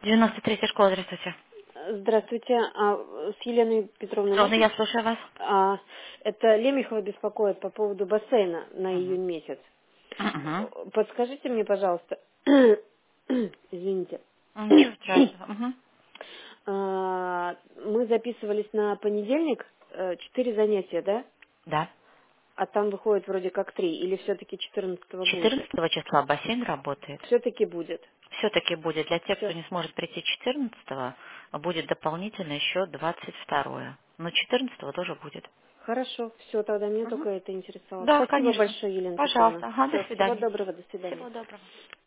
93-я школа, здравствуйте. Здравствуйте, с Еленой Петровной Ровно можно? я слушаю вас. Это Лемехова беспокоит по поводу бассейна на Угу. июнь месяц. Угу. Подскажите мне, пожалуйста, извините, Ничего страшного. Угу. Мы записывались на понедельник, 4 занятия, да? Да. А там выходит вроде как 3, или все-таки 14 будет? 14 числа бассейн работает. Все-таки будет. Все-таки будет. Для тех, кто Все. не сможет прийти 14 будет дополнительно еще 22. Но 14 тоже будет. Хорошо, все, тогда меня Угу. только это интересовало. Да, Спасибо конечно. большое, Елена Петровна. Пожалуйста. Ага, до Все, всего свидания. доброго, до свидания. Всего доброго.